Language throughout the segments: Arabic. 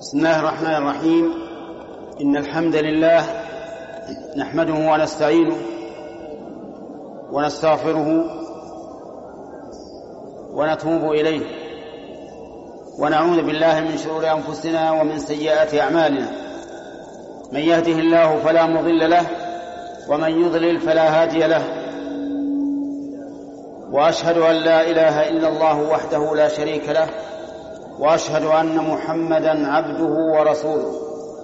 بسم الله الرحمن الرحيم. إن الحمد لله نحمده ونستعينه ونستغفره ونتوب إليه ونعوذ بالله من شرور أنفسنا ومن سيئات أعمالنا. من يهده الله فلا مضل له ومن يضلل فلا هادي له، وأشهد أن لا إله إلا الله وحده لا شريك له، وأشهد أن محمدًا عبده ورسوله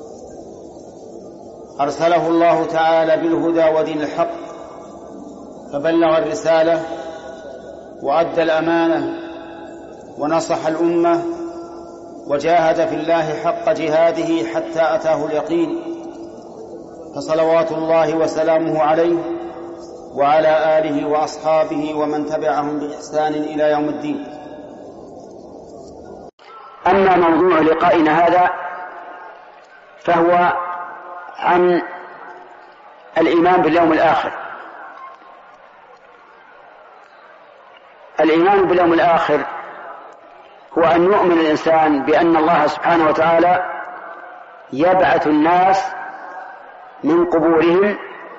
أرسله الله تعالى بالهدى ودين الحق، فبلغ الرسالة وأدى الأمانة ونصح الأمة وجاهد في الله حق جهاده حتى أتاه اليقين، فصلوات الله وسلامه عليه وعلى آله وأصحابه ومن تبعهم بإحسان إلى يوم الدين. أما موضوع لقائنا هذا فهو عن الإيمان باليوم الآخر. الإيمان باليوم الآخر هو أن يؤمن الإنسان بأن الله سبحانه وتعالى يبعث الناس من قبورهم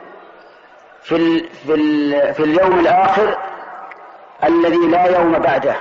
في اليوم الآخر الذي لا يوم بعده،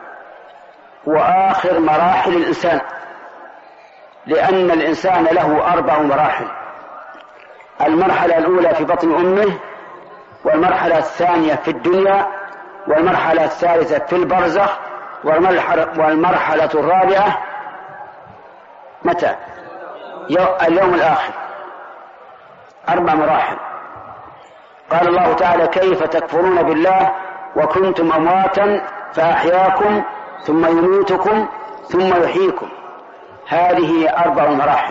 وآخر مراحل الإنسان، لأن الإنسان له 4 مراحل: المرحلة الأولى في بطن أمه، والمرحلة الثانية في الدنيا، والمرحلة الثالثة في البرزخ، والمرحلة الرابعة متى؟ اليوم الآخر. 4 مراحل. قال الله تعالى: كيف تكفرون بالله وكنتم أمواتا فأحياكم ثم يميتكم ثم يحييكم. هذه 4 مراحل.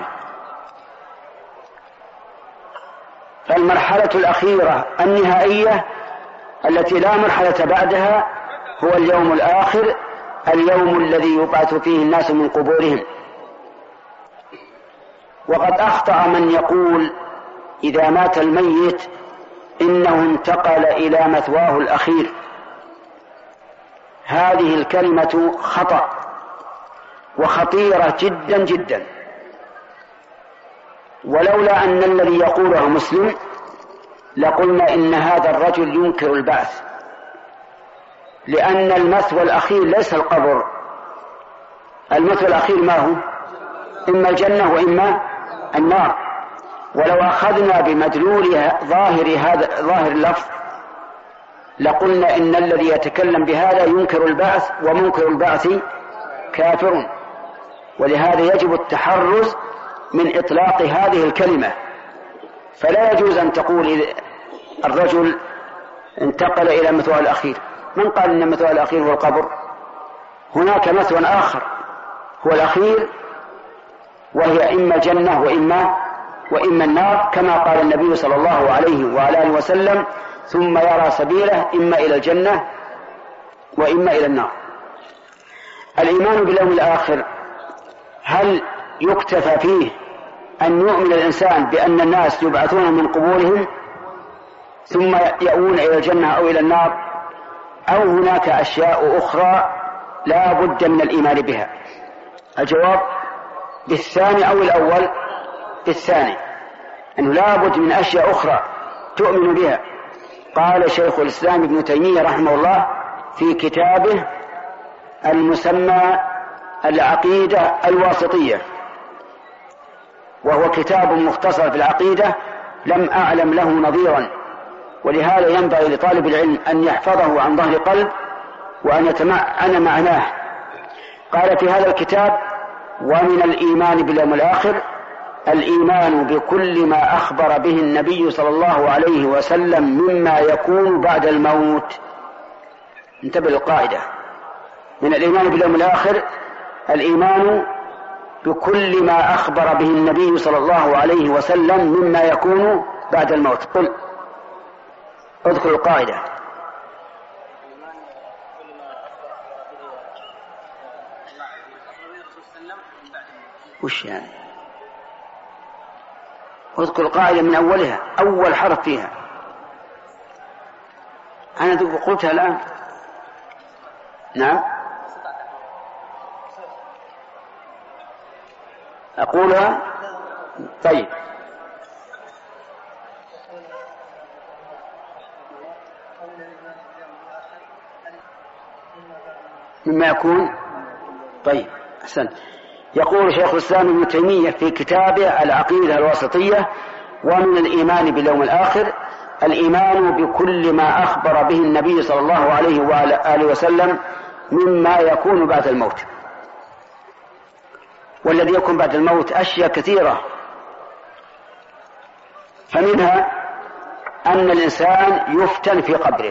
فالمرحلة الأخيرة النهائية التي لا مرحلة بعدها هو اليوم الآخر، اليوم الذي يبعث فيه الناس من قبورهم. وقد أخطأ من يقول إذا مات الميت إنه انتقل إلى مثواه الأخير. هذه الكلمة خطأ وخطيرة جدا جدا، ولولا أن الذي يقوله مسلم لقلنا إن هذا الرجل ينكر البعث، لأن المثوى الأخير ليس القبر. المثوى الأخير ما هو؟ إما الجنة وإما النار. ولو أخذنا بمدلول ظاهر اللفظ لقلنا إن الذي يتكلم بهذا ينكر البعث، ومنكر البعث كافر. ولهذا يجب التحرز من إطلاق هذه الكلمة. فلا يجوز أن تقول الرجل انتقل إلى مثواه الأخير. من قال إن مثواه الأخير هو القبر؟ هناك مثوى آخر هو الأخير، وهي إما الجنة وإما النار، كما قال النبي صلى الله عليه وعلى آله وسلم: ثم يرى سبيله إما إلى الجنة وإما إلى النار. الإيمان باليوم الآخر هل يكتفى فيه أن يؤمن الإنسان بأن الناس يبعثون من قبورهم ثم يأوون إلى الجنة أو إلى النار، أو هناك أشياء أخرى لا بد من الإيمان بها؟ الجواب بالثاني أو الأول؟ بالثاني، أنه لا بد من أشياء أخرى تؤمن بها. قال شيخ الإسلام ابن تيمية رحمه الله في كتابه المسمى العقيدة الواسطية، وهو كتاب مختصر في العقيدة لم أعلم له نظيرا، ولهذا ينبغي لطالب العلم أن يحفظه عن ظهر قلب وأن يتمعن معناه. قال في هذا الكتاب: ومن الإيمان باليوم الآخر الإيمان بكل ما أخبر به النبي صلى الله عليه وسلم مما يكون بعد الموت. انتبه للقاعدة: من الإيمان باليوم الآخر الإيمان بكل ما أخبر به النبي صلى الله عليه وسلم مما يكون بعد الموت. قل اذكر القاعدة. وش يعني؟ اذكر القاعدة من أولها، أول حرف فيها. أنا قلتها الآن. نعم. أقولها؟ طيب. مما يكون. طيب أحسن. يقول شيخ الإسلام ابن تيمية في كتابه العقيدة الواسطية: ومن الإيمان باليوم الآخر الإيمان بكل ما أخبر به النبي صلى الله عليه وآله وسلم مما يكون بعد الموت. والذي يكون بعد الموت أشياء كثيرة، فمنها أن الإنسان يفتن في قبره،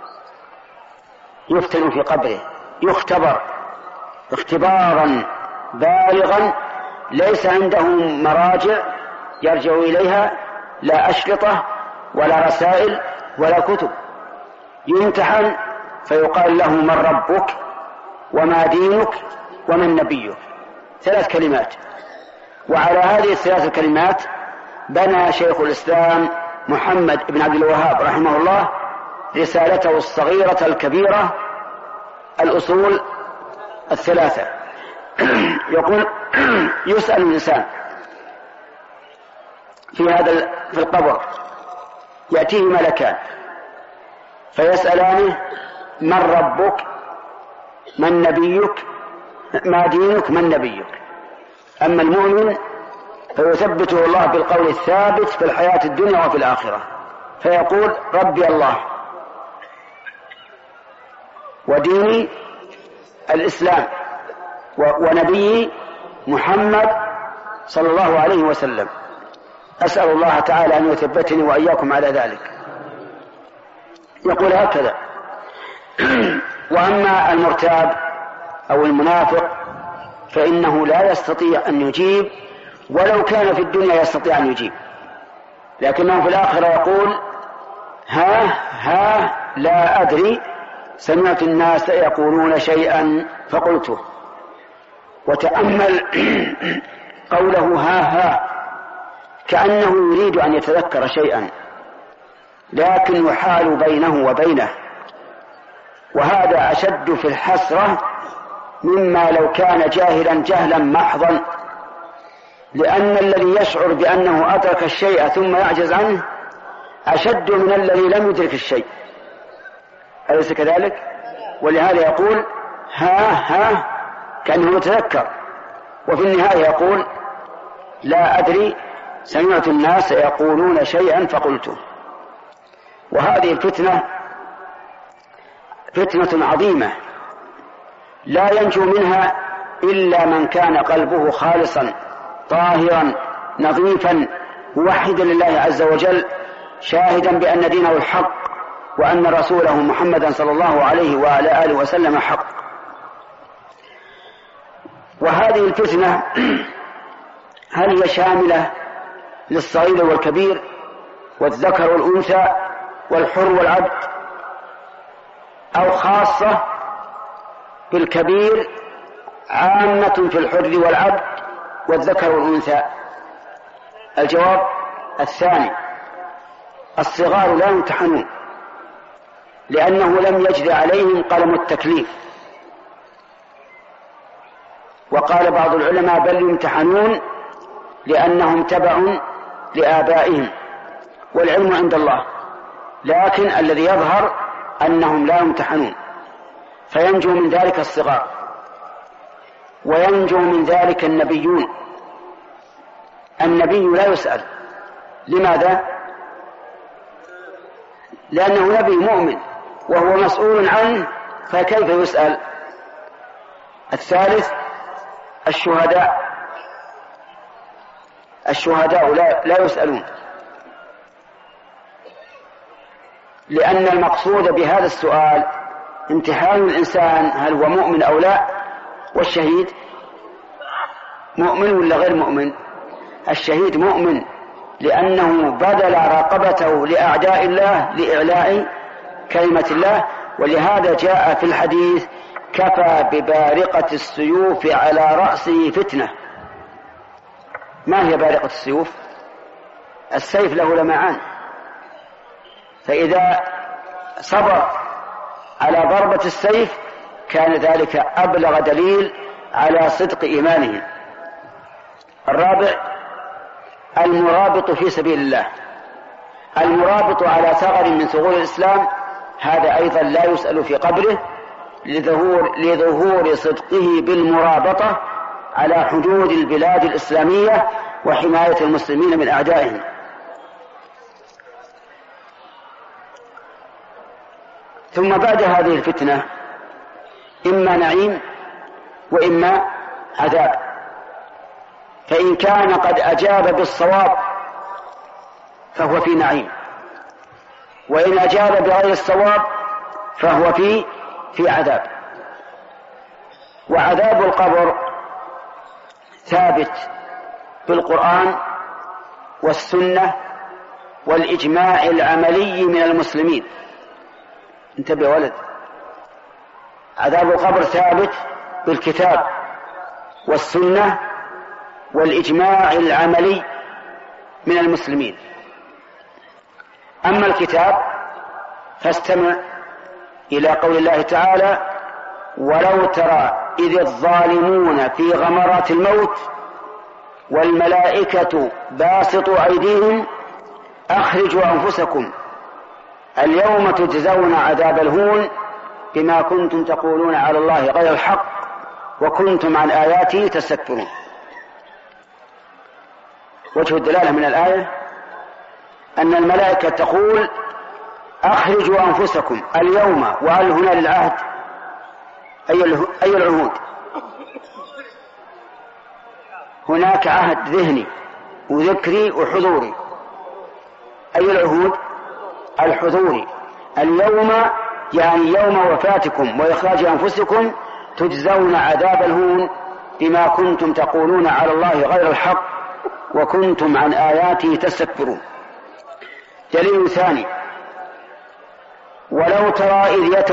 يختبر اختبارا بالغا، ليس عنده مراجع يرجع إليها، لا أشرطة ولا رسائل ولا كتب. يمتحن فيقال له: من ربك وما دينك ومن نبيك؟ 3 كلمات. وعلى هذه ال3 كلمات بنى شيخ الإسلام محمد بن عبد الوهاب رحمه الله رسالته الصغيرة الكبيرة الأصول ال3. يقول: يسأل الإنسان في القبر، يأتيه ملكان فيسألانه: من ربك؟ من نبيك؟ ما دينك؟ من نبيك؟ أما المؤمن فيثبته الله بالقول الثابت في الحياة الدنيا وفي الآخرة، فيقول: ربي الله، وديني الإسلام، ونبيي محمد صلى الله عليه وسلم. أسأل الله تعالى أن يثبتني وإياكم على ذلك. يقول هكذا: وأما المرتاب أو المنافق فإنه لا يستطيع أن يجيب، ولو كان في الدنيا يستطيع أن يجيب، لكنه في الآخرة يقول: ها لا أدري، سمعت الناس يقولون شيئا فقلته. وتأمل قوله ها، كأنه يريد أن يتذكر شيئا، لكن يحال بينه وبينه، وهذا أشد في الحسرة مما لو كان جاهلا جهلا محضا، لأن الذي يشعر بأنه أدرك الشيء ثم يعجز عنه أشد من الذي لم يدرك الشيء، أليس كذلك؟ ولهذا يقول ها كأنه يتذكر، وفي النهاية يقول: لا أدري، سمعت الناس يقولون شيئا فقلته. وهذه الفتنة فتنة عظيمة لا ينجو منها إلا من كان قلبه خالصا طاهرا نظيفا موحدا لله عز وجل، شاهدا بأن دينه الحق وأن رسوله محمدا صلى الله عليه وعلى آله وسلم حق. وهذه الفتنة هل هي شاملة للصغير والكبير والذكر والأنثى والحر والعبد، أو خاصة بالكبير عامة في الحر والعبد والذكر والأنثى؟ الجواب الثاني: الصغار لا يمتحنون، لأنه لم يجري عليهم قلم التكليف. وقال بعض العلماء: بل يمتحنون لأنهم تبع لآبائهم، والعلم عند الله، لكن الذي يظهر أنهم لا يمتحنون، فينجو من ذلك الصغار، وينجو من ذلك النبيون. النبي لا يسأل. لماذا؟ لأنه نبي مؤمن وهو مسؤول عنه، فكيف يسأل؟ الثالث: الشهداء لا يسألون، لأن المقصود بهذا السؤال امتحان الإنسان هل هو مؤمن أو لا. والشهيد مؤمن ولا غير مؤمن؟ الشهيد مؤمن، لأنه بذل رقبته لأعداء الله لإعلاء كلمة الله. ولهذا جاء في الحديث: كفى ببارقة السيوف على رأسه فتنة. ما هي بارقة السيوف؟ السيف له لمعان، فإذا صبر على ضربة السيف كان ذلك أبلغ دليل على صدق إيمانه. الرابع المرابط في سبيل الله. المرابط على ثغر من ثغور الإسلام هذا أيضا لا يسأل في قبره لظهور صدقه بالمرابطة على حدود البلاد الإسلامية وحماية المسلمين من أعدائهم. ثم بعد هذه الفتنة إما نعيم وإما عذاب، فإن كان قد أجاب بالصواب فهو في نعيم، وإن أجاب بغير الصواب فهو في عذاب. وعذاب القبر ثابت بالقرآن والسنة والإجماع العملي من المسلمين. انتبه يا ولد، عذاب القبر ثابت بالكتاب والسنة والإجماع العملي من المسلمين. أما الكتاب فاستمع إلى قول الله تعالى: ولو ترى إذ الظالمون في غمرات الموت والملائكة باسطوا أيديهم أخرجوا أنفسكم اليوم تجزون عذاب الهون بما كنتم تقولون على الله غير الحق وكنتم عن آياته تستكبرون. وجه الدلالة من الآية أن الملائكة تقول: أخرجوا أنفسكم اليوم، وهل هنا للعهد أي العهود؟ هناك عهد ذهني وذكري وحضوري. أي العهود؟ الحضوري. اليوم يعني يوم وفاتكم وإخراج أنفسكم تجزون عذاب الهون بما كنتم تقولون على الله غير الحق وكنتم عن آياته تستكبرون. دليل ثاني: ولو ترى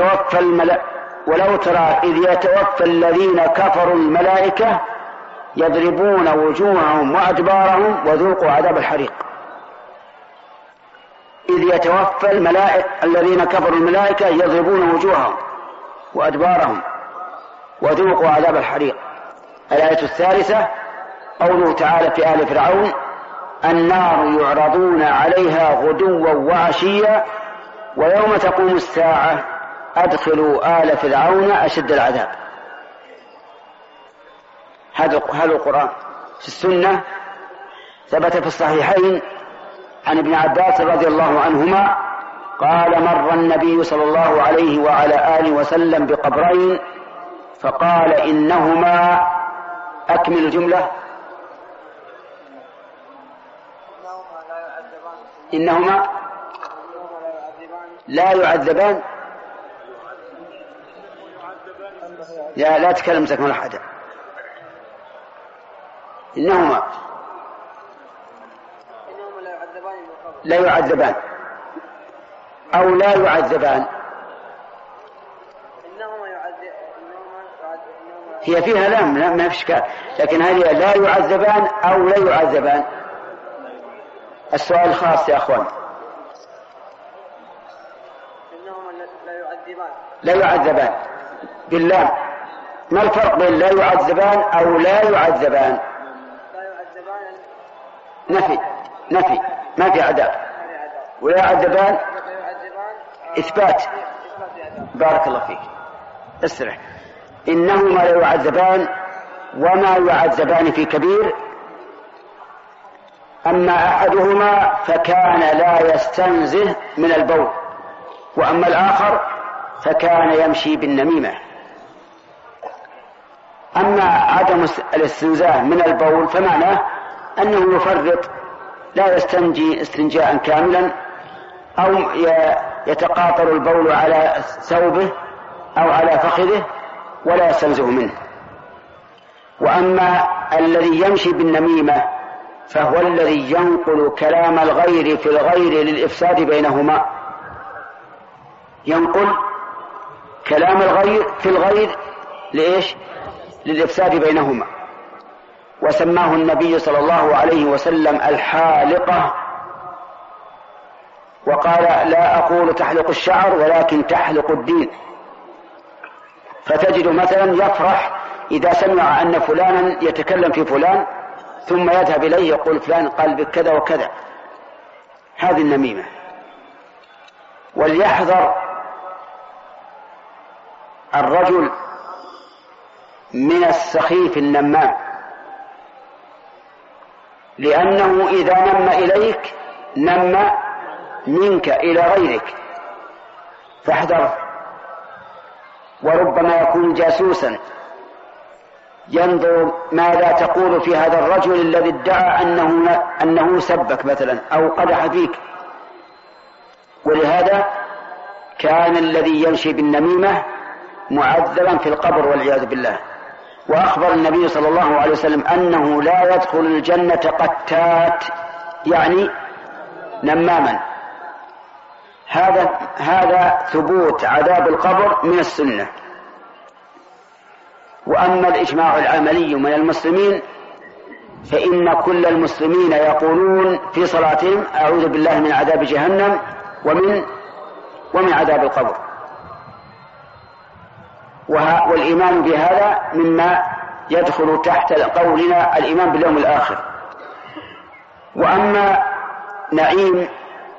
إذ يتوفى الذين كفروا الملائكة يضربون وجوههم وأدبارهم وذوقوا عذاب الحريق. إذ يتوفى الذين كفروا الملائكة يضربون وجوههم وأدبارهم وذوقوا عذاب الحريق. الآية الثالثة قوله تعالى في آل فرعون: النار يعرضون عليها غدوا وعشيا ويوم تقوم الساعة أدخلوا آل فرعون أشد العذاب. هذا القرآن. في السنة ثبت في الصحيحين عن ابن عباس رضي الله عنهما قال: مر النبي صلى الله عليه وعلى آله وسلم بقبرين فقال: إنهما، أكمل الجملة، إنهما لا يعذبان. لا تكلم سكن أحد. إنهما لا يعذبان أو لا يعذبان. هي فيها لام، ما في إشكال، لكن هل لا يعذبان أو لا يعذبان؟ السؤال خاص يا أخوان. لا يعذبان بالله. ما الفرق بين لا يعذبان أو لا يعذبان؟ نفي ما في عذاب، ولا يعذبان إثبات. بارك الله فيك، اسرع. إنهما لا يعذبان وما يعذبان في كبير، أما أحدهما فكان لا يستنزه من البول، وأما الآخر فكان يمشي بالنميمة. أما عدم الاستنزاه من البول فمعناه أنه يفرط، لا يستنجي استنجاء كاملا، أو يتقاطر البول على ثوبه أو على فخذه ولا يستنزه منه. وأما الذي يمشي بالنميمة فهو الذي ينقل كلام الغير في الغير للإفساد بينهما. ينقل كلام الغير في الغير لإيش؟ للإفساد بينهما. وسماه النبي صلى الله عليه وسلم الحالقة، وقال: لا أقول تحلق الشعر ولكن تحلق الدين. فتجد مثلا يفرح إذا سمع أن فلانا يتكلم في فلان ثم يذهب إليه يقول فلان قال بك كذا وكذا. هذه النميمة. وليحذر الرجل من السخيف النمام، لأنه إذا نم إليك نم منك إلى غيرك، فاحذر. وربما يكون جاسوسا ينظر ماذا تقول في هذا الرجل الذي ادعى أنه سبك مثلا أو قدح فيك. ولهذا كان الذي يمشي بالنميمة معذبا في القبر والعياذ بالله. وأخبر النبي صلى الله عليه وسلم أنه لا يدخل الجنة قتات، يعني نماما. هذا ثبوت عذاب القبر من السنة. وأما الإجماع العملي من المسلمين فإن كل المسلمين يقولون في صلاتهم أعوذ بالله من عذاب جهنم ومن عذاب القبر. والإيمان بهذا مما يدخل تحت قولنا الإيمان باليوم الآخر. وأما نعيم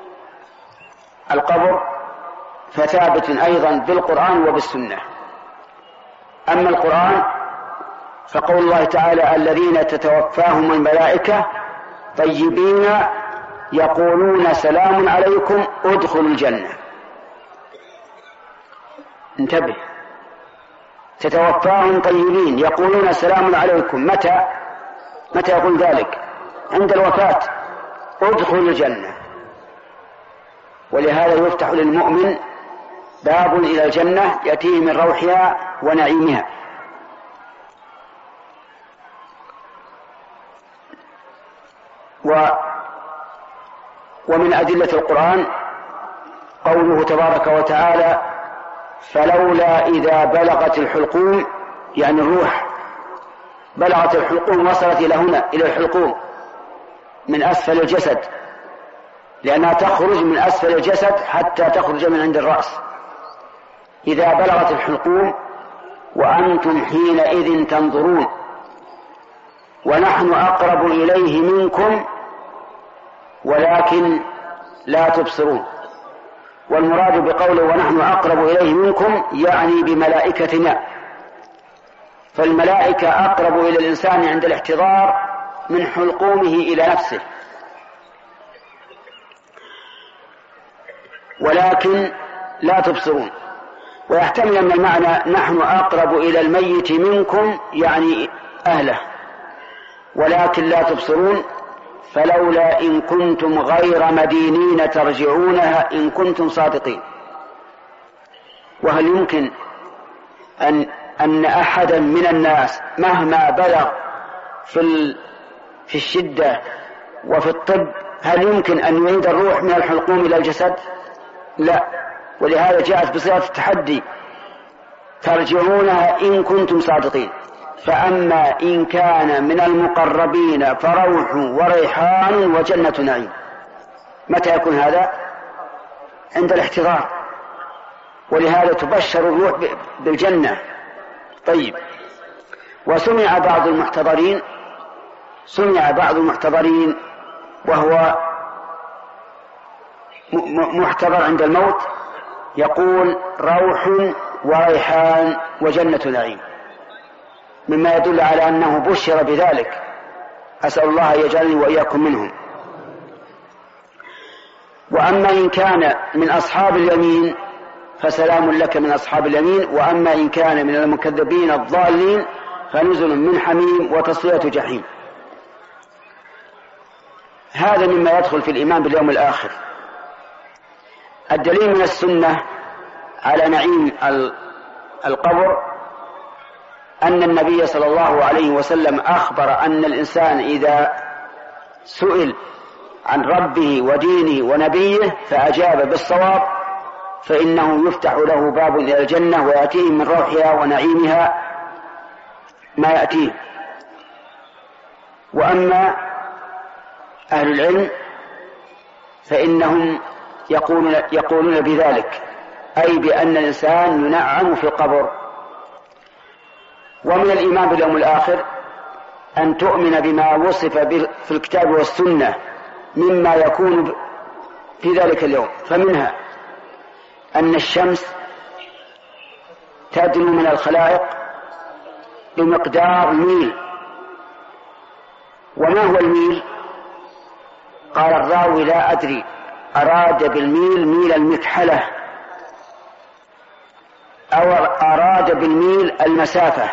القبر فثابت أيضا بالقرآن وبالسنة. أما القرآن فقول الله تعالى الذين تتوفاهم الملائكة طيبين يقولون سلام عليكم ادخلوا الجنة. انتبه، تتوفاهم طيبين يقولون سلام عليكم. متى يقول ذلك؟ عند الوفاة، ادخلوا الجنة. ولهذا يفتح للمؤمن باب إلى الجنة يأتيه من روحها ونعيمها. ومن أدلة القرآن قوله تبارك وتعالى فلولا إذا بلغت الحلقوم، يعني الروح بلغت الحلقوم وصلت إلى هنا إلى الحلقوم من أسفل الجسد، لأنها تخرج من أسفل الجسد حتى تخرج من عند الرأس. إذا بلغت الحلقوم وأنتم حينئذ تنظرون ونحن أقرب إليه منكم ولكن لا تبصرون. والمراد بقوله ونحن أقرب إليه منكم يعني بملائكتنا، فالملائكة أقرب إلى الإنسان عند الاحتضار من حلقومه إلى نفسه، ولكن لا تبصرون. ويحتمل أن المعنى نحن أقرب إلى الميت منكم يعني أهله، ولكن لا تبصرون. فلولا إن كنتم غير مدينين ترجعونها إن كنتم صادقين. وهل يمكن أن أحدا من الناس مهما بلغ في الشدة وفي الطب هل يمكن أن يعيد الروح من الحلقوم إلى الجسد؟ لا. ولهذا جاءت بصيغة التحدي ترجعونها إن كنتم صادقين. فأما إن كان من المقربين فروح وريحان وجنة نعيم. متى يكون هذا؟ عند الاحتضار، ولهذا تبشر الروح بالجنة. طيب، وسمع بعض المحتضرين وهو محتضر عند الموت يقول روح وريحان وجنة نعيم، مما يدل على أنه بشر بذلك. أسأل الله أن يجعلني وإياكم منهم. وأما إن كان من أصحاب اليمين فسلام لك من أصحاب اليمين، وأما إن كان من المكذبين الضالين فنزل من حميم وتصلية جحيم. هذا مما يدخل في الإيمان باليوم الآخر. الدليل من السنة على نعيم القبر أن النبي صلى الله عليه وسلم أخبر أن الإنسان إذا سئل عن ربه ودينه ونبيه فأجاب بالصواب فإنه يفتح له باب إلى الجنة ويأتيه من روحها ونعيمها ما يأتيه. وأما أهل العلم فإنهم يقولون بذلك، أي بأن الإنسان ينعم في القبر. ومن الإيمان باليوم الآخر أن تؤمن بما وصف في الكتاب والسنة مما يكون في ذلك اليوم. فمنها أن الشمس تدنو من الخلائق بمقدار ميل. وما هو الميل؟ قال الراوي لا أدري، أراد بالميل ميل المكحلة أو أراد بالميل المسافة،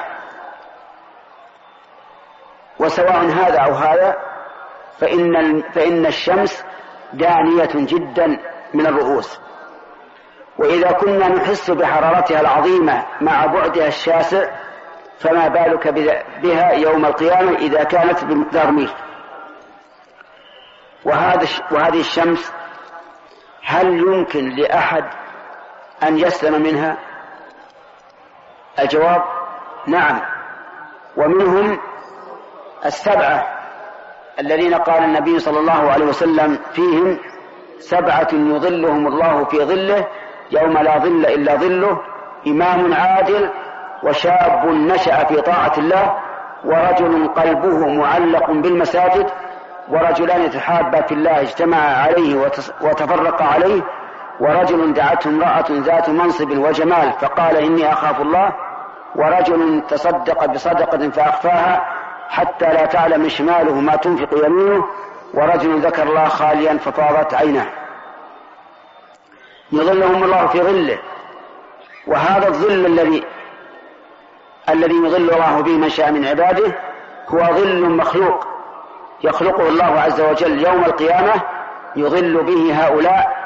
وسواء هذا أو هذا فإن الشمس دانية جدا من الرؤوس، وإذا كنا نحس بحرارتها العظيمة مع بعدها الشاسع فما بالك بها يوم القيامة إذا كانت بمقدار ميل. وهذه الشمس هل يمكن لأحد أن يسلم منها؟ الجواب نعم. ومنهم السبعة الذين قال النبي صلى الله عليه وسلم فيهم: 7 يظلهم الله في ظله يوم لا ظل إلا ظله، إمام عادل، وشاب نشأ في طاعة الله، ورجل قلبه معلق بالمساجد، ورجلان يتحابا في الله اجتمعا عليه وتفرقا عليه، ورجل دعته امرأة ذات منصب وجمال فقال إني أخاف الله، ورجل تصدق بصدقة فأخفاها حتى لا تعلم شماله ما تنفق يمينه، ورجل ذكر الله خاليا ففاضت عينه. يظلهم الله في ظله. وهذا الظل الذي يظل الله به من شاء من عباده هو ظل مخلوق يخلقه الله عز وجل يوم القيامة يظل به هؤلاء،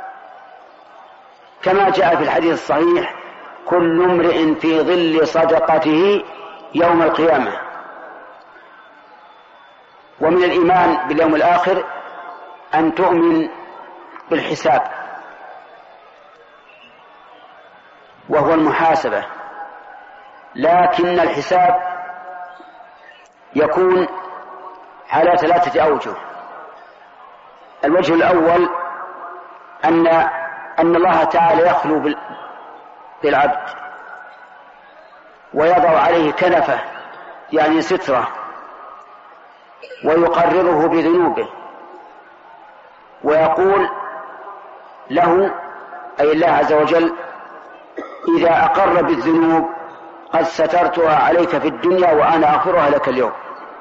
كما جاء في الحديث الصحيح: كل امرئ في ظل صدقته يوم القيامة. ومن الإيمان باليوم الآخر أن تؤمن بالحساب، وهو المحاسبة، لكن الحساب يكون على 3 أوجه. الوجه الأول أن الله تعالى يخلو بالعبد ويضع عليه كنفة يعني سترة، ويقرره بذنوبه ويقول له أي الله عز وجل: إذا أقر بالذنوب قد سترتها عليك في الدنيا وأنا أغفرها لك اليوم.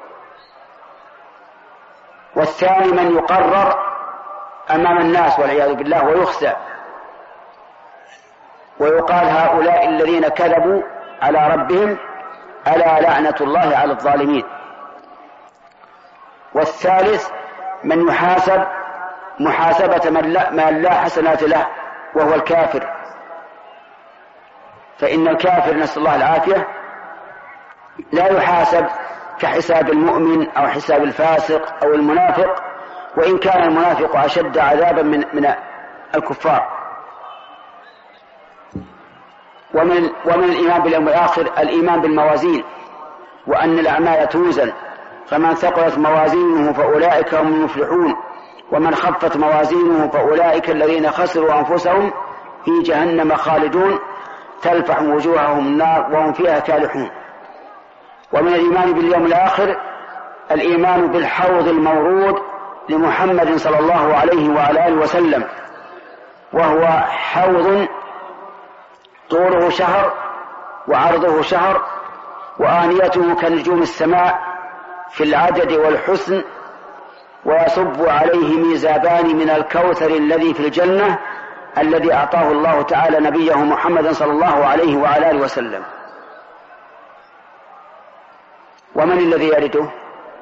والثاني من يقرر أمام الناس والعياذ بالله ويخزى ويقال: هؤلاء الذين كذبوا على ربهم ألا لعنة الله على الظالمين. والثالث من يحاسب محاسبة من لا حسنات له وهو الكافر، فإن الكافر نسأل الله العافية لا يحاسب كحساب المؤمن أو حساب الفاسق أو المنافق، وإن كان المنافق أشد عذابا من الكفار. ومن الإيمان باليوم الآخر الإيمان بالموازين، وأن الأعمال توزن، فمن ثقلت موازينه فأولئك هم المفلحون، ومن خفت موازينه فأولئك الذين خسروا أنفسهم في جهنم خالدون تلفح وجوههم النار وهم فيها كالحون. ومن الإيمان باليوم الآخر الإيمان بالحوض المورود لمحمد صلى الله عليه وعلى آله وسلم، وهو حوض طوله شهر وعرضه شهر، وآنيته كنجوم السماء في العدد والحسن، ويصب عليه ميزابان من الكوثر الذي في الجنة الذي أعطاه الله تعالى نبيه محمد صلى الله عليه وعلى آله وسلم. ومن الذي يرده؟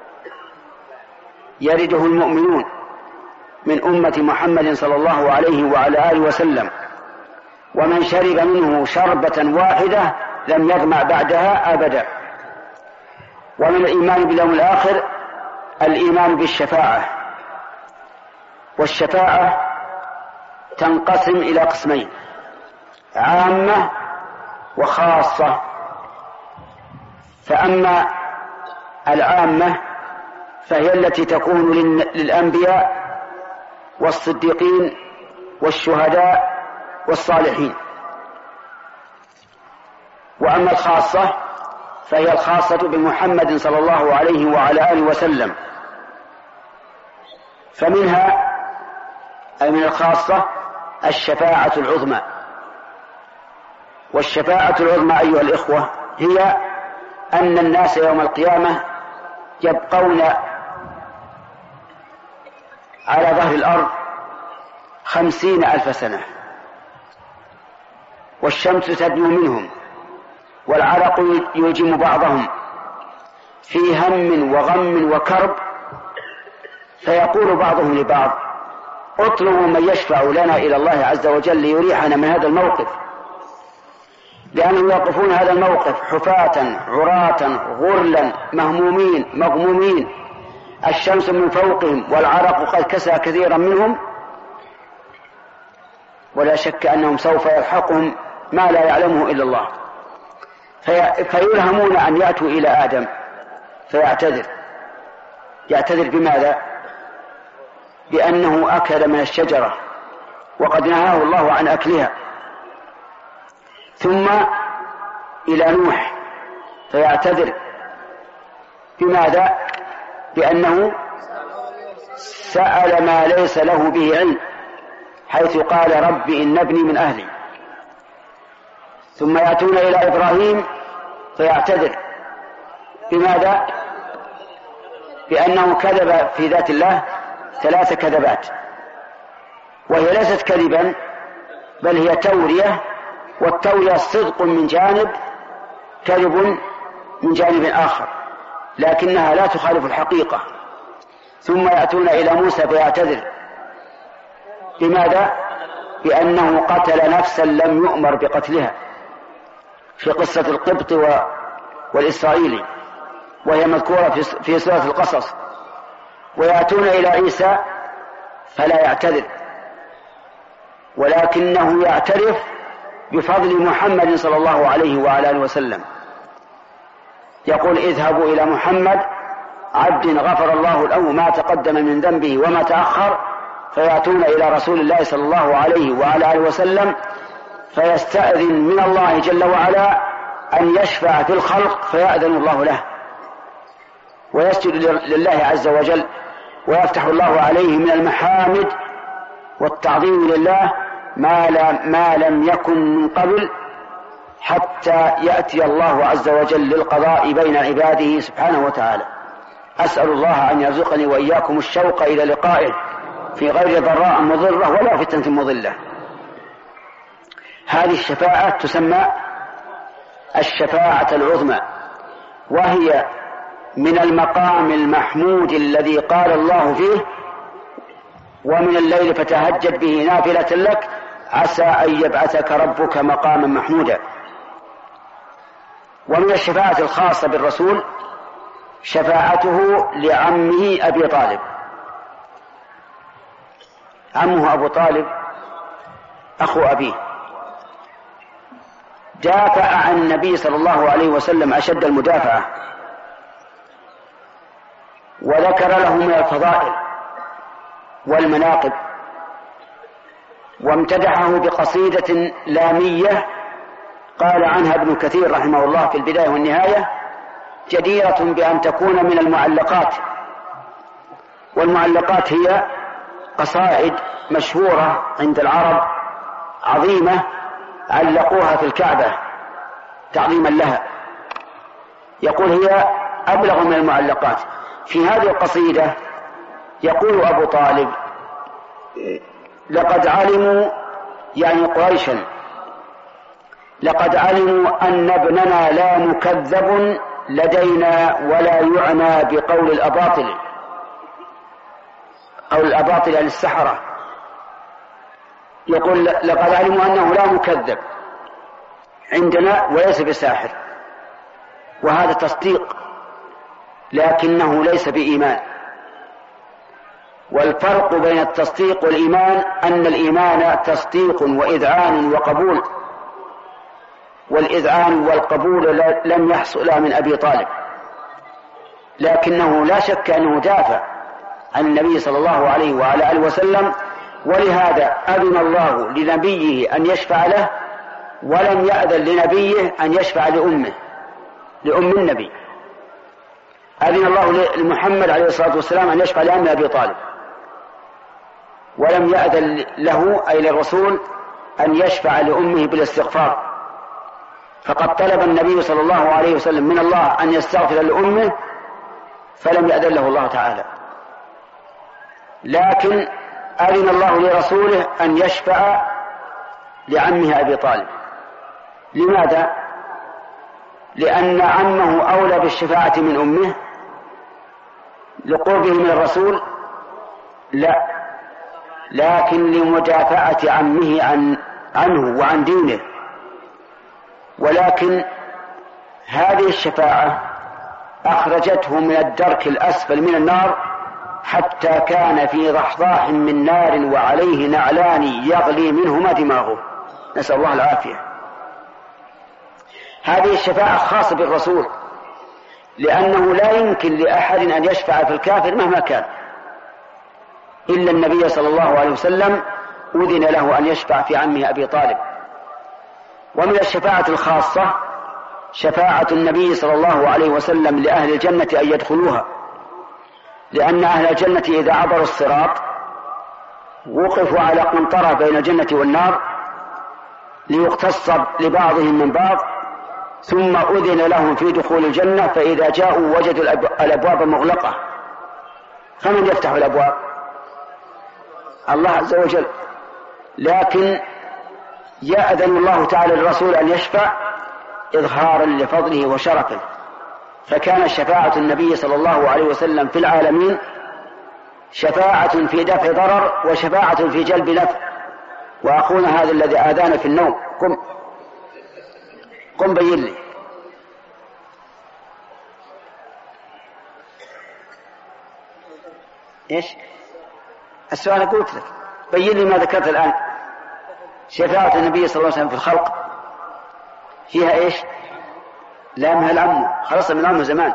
يرده المؤمنون من أمة محمد صلى الله عليه وعلى آله وسلم، ومن شرب منه شربة واحدة لم يظمأ بعدها أبدا. ومن الإيمان باليوم الآخر الإيمان بالشفاعة، والشفاعة تنقسم إلى قسمين: عامة وخاصة. فأما العامة فهي التي تكون للأنبياء والصديقين والشهداء والصالحين. وأما الخاصة فهي الخاصة بمحمد صلى الله عليه وعلى آله وسلم. فمنها أي من الخاصة الشفاعة العظمى. والشفاعة العظمى أيها الإخوة هي أن الناس يوم القيامة يبقون على ظهر الأرض 50,000 سنة، والشمس تدنو منهم، والعرق يلجم بعضهم في هم وغم وكرب، فيقول بعضهم لبعض: اطلبوا من يشفع لنا إلى الله عز وجل ليريحنا من هذا الموقف، لأنهم يقفون هذا الموقف حفاة عراة غرلا مهمومين مغمومين، الشمس من فوقهم والعرق قد كسى كثيرا منهم، ولا شك أنهم سوف يلحقهم ما لا يعلمه إلا الله، فيلهمون أن يأتوا إلى آدم يعتذر بماذا؟ بأنه أكل من الشجرة وقد نهاه الله عن أكلها. ثم إلى نوح فيعتذر بماذا؟ بأنه سأل ما ليس له به علم، حيث قال: رب إن ابني من أهلي. ثم يأتون إلى إبراهيم فيعتذر بماذا؟ بأنه كذب في ذات الله 3 كذبات، وهي ليست كذبا بل هي تورية، والتورية صدق من جانب، كذب من جانب آخر، لكنها لا تخالف الحقيقة. ثم يأتون إلى موسى فيعتذر بماذا؟ بأنه قتل نفسا لم يؤمر بقتلها، في قصة القبط والإسرائيلي، وهي مذكورة في سورة القصص. ويأتون إلى عيسى فلا يعتذر، ولكنه يعترف بفضل محمد صلى الله عليه وعلى آله وسلم، يقول: اذهبوا إلى محمد عبد غفر الله له ما تقدم من ذنبه وما تأخر. فيأتون إلى رسول الله صلى الله عليه وعلى آله وسلم فيستأذن من الله جل وعلا أن يشفع في الخلق، فيأذن الله له ويسجد لله عز وجل، ويفتح الله عليه من المحامد والتعظيم لله ما لم يكن من قبل، حتى يأتي الله عز وجل للقضاء بين عباده سبحانه وتعالى. أسأل الله أن يرزقني وإياكم الشوق إلى لقائه في غير ضراء مضرة ولا فتنة مضلة. هذه الشفاعة تسمى الشفاعة العظمى، وهي من المقام المحمود الذي قال الله فيه: ومن الليل فتهجد به نافلة لك عسى أن يبعثك ربك مقاما محمودا. ومن الشفاعة الخاصة بالرسول شفاعته لعمه أبي طالب. عمه أبو طالب أخو أبيه، دافع عن النبي صلى الله عليه وسلم أشد المدافعة، وذكر له من الفضائل والمناقب، وامتدحه بقصيدة لامية قال عنها ابن كثير رحمه الله في البداية والنهاية: جديرة بأن تكون من المعلقات. والمعلقات هي قصائد مشهورة عند العرب عظيمة علقوها في الكعبة تعظيما لها، يقول هي أبلغ من المعلقات. في هذه القصيدة يقول أبو طالب: لقد علموا، يعني قريشا، لقد علموا أن ابننا لا مكذب لدينا ولا يعنى بقول الأباطل، أو الأباطل يعني السحرة. يقول: لقد علموا أنه لا مكذب عندنا وليس بساحر، وهذا تصديق لكنه ليس بإيمان. والفرق بين التصديق والإيمان أن الإيمان تصديق وإذعان وقبول، والإذعان والقبول لم يحصل من أبي طالب، لكنه لا شك أنه دافع عن النبي صلى الله عليه وعلى آله وسلم، ولهذا أذن الله لنبيه أن يشفع له، ولم يأذن لنبيه أن يشفع لأمه، لأم النبي، أذن الله لمحمد عليه الصلاة والسلام أن يشفع لأم أبي طالب، ولم يأذن له أي للرسول أن يشفع لأمه بالاستغفار، فقد طلب النبي صلى الله عليه وسلم من الله أن يستغفر لأمه فلم يأذن له الله تعالى، لكن أذن الله لرسوله أن يشفع لعمه أبي طالب. لماذا؟ لأن عمه أولى بالشفاعة من أمه لقربه من الرسول؟ لا، لكن لمدافعة عمه عنه وعن دينه. ولكن هذه الشفاعة أخرجته من الدرك الأسفل من النار حتى كان في ضحضاح من نار وعليه نعلان يغلي منهما دماغه، نسأل الله العافية. هذه الشفاعة خاصة بالرسول، لأنه لا يمكن لأحد أن يشفع في الكافر مهما كان إلا النبي صلى الله عليه وسلم أذن له أن يشفع في عمه أبي طالب. ومن الشفاعة الخاصة شفاعة النبي صلى الله عليه وسلم لأهل الجنة أن يدخلوها، لأن أهل الجنة إذا عبروا الصراط وقفوا على قنطرة بين الجنة والنار ليقتص لبعضهم من بعض، ثم أذن لهم في دخول الجنة، فإذا جاءوا وجدوا الأبواب مغلقة، فمن يفتح الأبواب؟ الله عز وجل. لكن يأذن الله تعالى للرسول أن يشفع إظهارا لفضله وشرفه، فكان شفاعة النبي صلى الله عليه وسلم في العالمين شفاعة في دفع ضرر وشفاعة في جلب نفع. وأخونا هذا الذي آذانا في النوم، قم بين لي. إيش السؤال؟ قلت لك بين لي ما ذكرت الآن. شفاعة النبي صلى الله عليه وسلم في الخلق فيها إيش؟ لا، من العم، خلص من عمه زمان.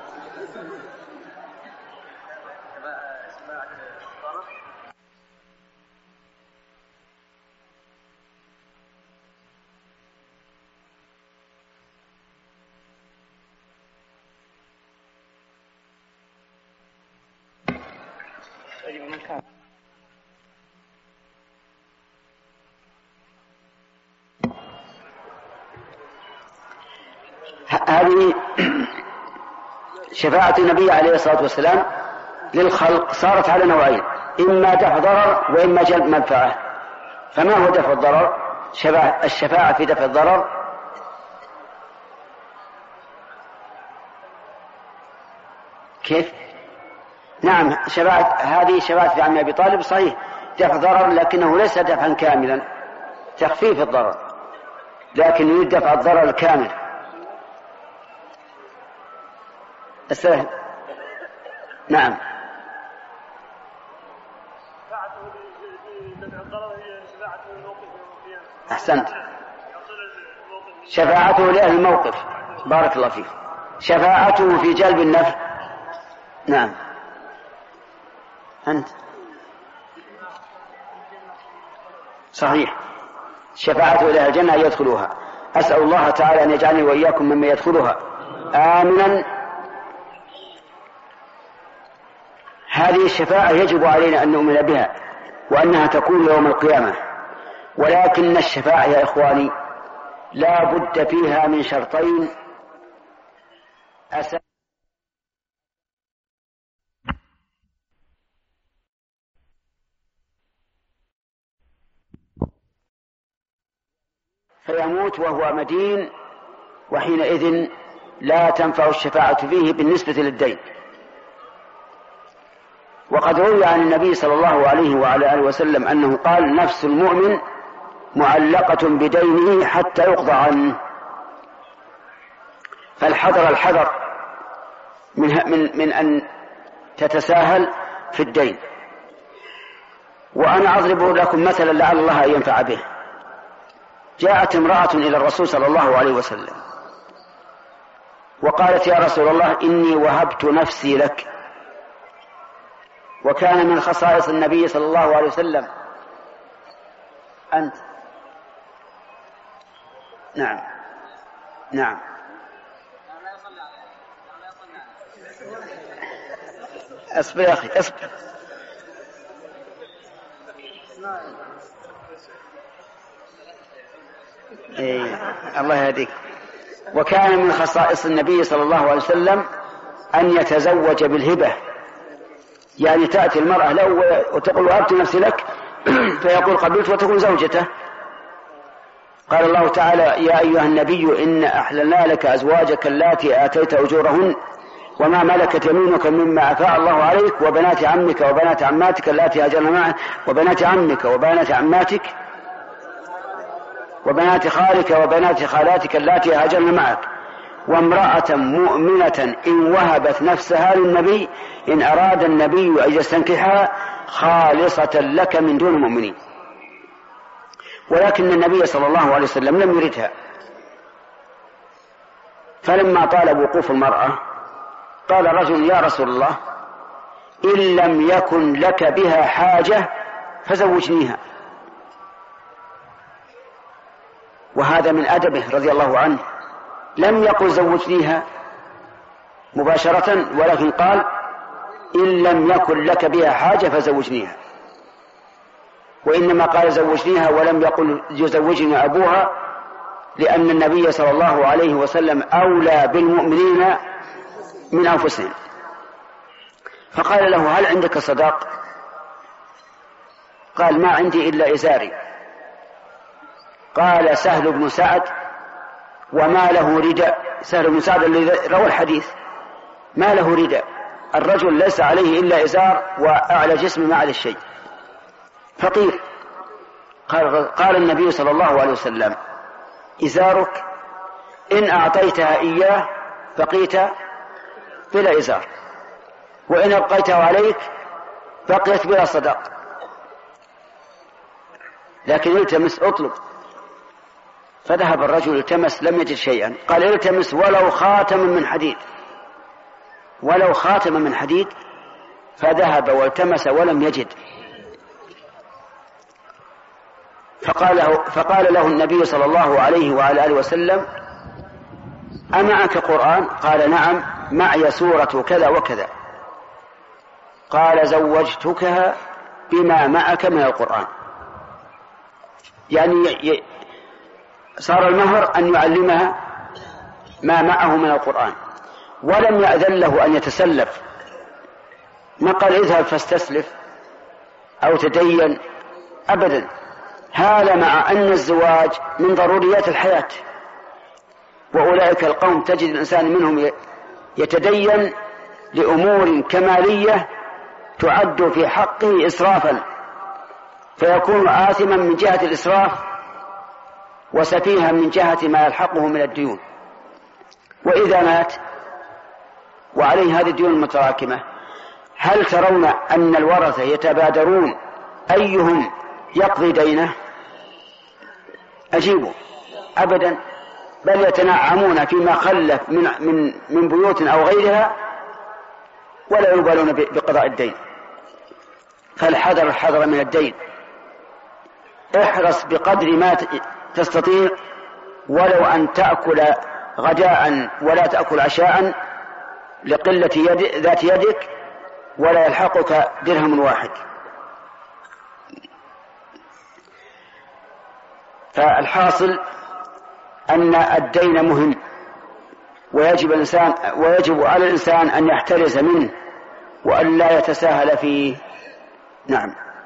هذه شفاعة النبي عليه الصلاة والسلام للخلق صارت على نوعين، إما دفع ضرر وإما جلب منفعة. فما هو دفع الضرر؟ الشفاعة في دفع الضرر كيف؟ نعم، هذه شفاعة في عم أبي طالب صحيح دفع ضرر، لكنه ليس دفعا كاملا، تخفيف الضرر، لكن يريد دفع الضرر الكامل. السهل. نعم. أحسنت، شفاعته لأهل الموقف، بارك الله فيك. شفاعته في جلب النفع. نعم. أنت صحيح، شفاعته لأهل الجنة أن يدخلوها. أسأل الله تعالى أن يجعلني وإياكم ممن يدخلها آمنا. هذه الشفاعة يجب علينا أن نؤمن بها وأنها تكون يوم القيامة، ولكن الشفاعة يا إخواني لا بد فيها من شرطين فيموت وهو مدين، وحينئذ لا تنفع الشفاعة فيه بالنسبة للدين. وقد روي عن النبي صلى الله عليه وعلى آله وسلم أنه قال: نفس المؤمن معلقة بدينه حتى يقضى عنه. فالحذر من أن تتساهل في الدين. وأنا أضرب لكم مثلا لعل الله أن ينفع به. جاءت امرأة إلى الرسول صلى الله عليه وسلم وقالت: يا رسول الله، إني وهبت نفسي لك. وكان من خصائص النبي صلى الله عليه وسلم أنت. نعم. اصبر يا أخي اصبر. الله يهديك. وكان من خصائص النبي صلى الله عليه وسلم أن يتزوج بالهبة، يعني تأتي المرأة له وتقول وهبت نفسي لك فيقول قبلت وتكون زوجته. قال الله تعالى يا أيها النبي إن أحللنا لك أزواجك اللاتي آتيت أجورهن وما ملكت يمينك مما أفاء الله عليك وبنات عمك وبنات عماتك اللاتي هاجرن معك وبنات عمك وبنات عماتك وبنات خالك وبنات خالاتك اللاتي هاجرن معك وامرأة مؤمنة إن وهبت نفسها للنبي إن أراد النبي أن يستنكحها خالصة لك من دون المؤمنين. ولكن النبي صلى الله عليه وسلم لم يردها، فلما طال وقوف المرأة قال رجل يا رسول الله إن لم يكن لك بها حاجة فزوجنيها. وهذا من أدبه رضي الله عنه، لم يقل زوجنيها مباشرة ولكن قال إن لم يكن لك بها حاجة فزوجنيها، وإنما قال زوجنيها ولم يقل يزوجني أبوها، لأن النبي صلى الله عليه وسلم أولى بالمؤمنين من أنفسهم. فقال له هل عندك صداق؟ قال ما عندي إلا إزاري. قال سهل بن سعد وما له رداء. سهل بن سعد الذي روى الحديث ما له رداء، الرجل ليس عليه إلا إزار وأعلى جسم ما على الشيء فقير. قال النبي صلى الله عليه وسلم إزارك إن أعطيتها إياه بقيت بلا إزار وإن أبقيته عليك بقيت بلا صداق، لكن التمس اطلب. فذهب الرجل التمس لم يجد شيئا، قال التمس ولو خاتم من حديد، ولو خاتم من حديد. فذهب والتمس ولم يجد. فقال له النبي صلى الله عليه وعلى آله وسلم أمعك قرآن؟ قال نعم معي سورة كذا وكذا. قال زوجتكها بما معك من القرآن، يعني صار المهر أن يعلمها ما معه من القرآن، ولم يأذن له أن يتسلف، ما قال اذهب فاستسلف أو تدين أبدا. هذا مع أن الزواج من ضروريات الحياة، وأولئك القوم تجد الإنسان منهم يتدين لأمور كمالية تعد في حقه إسرافا، فيكون آثما من جهة الإسراف وسفيها من جهة ما يلحقه من الديون. وإذا مات وعليه هذه الديون المتراكمة، هل ترون أن الورثة يتبادرون أيهم يقضي دينه؟ أجيبوا أبدا، بل يتنعمون فيما خلف من بيوت أو غيرها ولا يبالون بقضاء الدين. فالحذر الحذر من الدين، احرص بقدر ما تستطيع، ولو أن تأكل غداء ولا تأكل عشاء لقلة ذات يدك ولا يلحقك درهم واحد. فالحاصل أن الدين مهم، ويجب على الإنسان أن يحترز منه وأن لا يتساهل فيه. نعم.